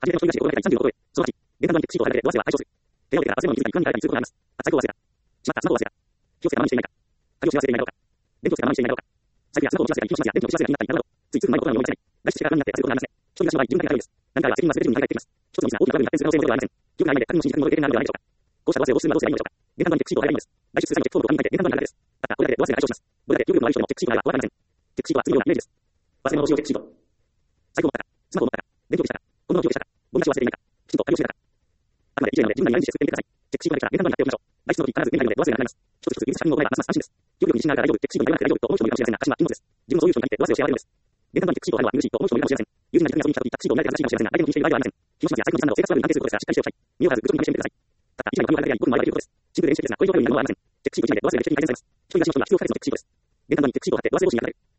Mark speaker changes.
Speaker 1: 初めての一人暮らしで5回35度超え、その時、玄関ドアにチェックシートを貼られて、ドアステが解消する。電話を受けたら、バスへの入り口に管理に通報があります。財布を忘れた。しまった、スマホを忘れた。気をつけ我慢していないか。鍵を幸せでいないだろうか。電気をつけ我慢していないだろうか。財布やスマホを持ち忘れたり、気をしますや、電気を持ち忘れたり気になったりなどなど、ついつい前のことが思い出せない。外出してからになって財布を離れますね。一人暮らしの場合、順番が早いです。何回は責任は全て自分に借りています。一つのミスが大きな部分に発展する可能性もありません。記憶が曖昧で、他人の信じたくので、何ではないでしょうか。こうしたドアステを防止するにはどうすればいいのでしょうか。玄関ドアにチェックシートを貼ればいいんです。外出する際のチェック項目を紙に書いて、玄関ドアに貼るだけです。また、これだけでドアステが解消します。どれだけ記憶力の悪い人でもチェックシートがあればわかりません。チェックシートは次のようなイメージです。忘れ物をしようチェックシート。財布を持ったか、スマホを持ったか、電気を消したか、ゴミの置きをしたか、ゴミ出しを忘れていないか、きちんと鍵を閉めたか。あくまで一例なので、自分なりにアレンジして作ってみてください。チェックシートができたら玄関ドアに貼っておきましょう。外出の時必ず見ないのでドアステがなくなります。一つ一つ指差しを行えばますます安心です。記憶力に自信があるから大丈夫、チェックシートに頼らなくて大丈夫と思う人もいるかもしれませんが、私は禁物です。自分もそういう人に限ってドアステをシェアれるのです。玄関ドアにチェックシートを貼るのは苦しいと思う人もいるかもしれません。友人が自分が遊びに来た時、タクシートを見られて恥ずかしいかもしれませんが、相手の気にしている場合ではありません。気持ちや財布の持ち主や生活の生活スタイルに関係することですが、しっかりしておきたい。身を張らず、グッとコミュニケーションしてみてください。たった、一枚の紙を貼るだけで僕の場合はということです。シンプルで練習的ですが、これ以上貼るようになるのはありません。チェックシート1枚でドアステが劇的に改善されます。一人暮らしの人には必要不可欠のチェックシートです。玄関ドアにチェックシートを貼ってドアステ越しに貼る。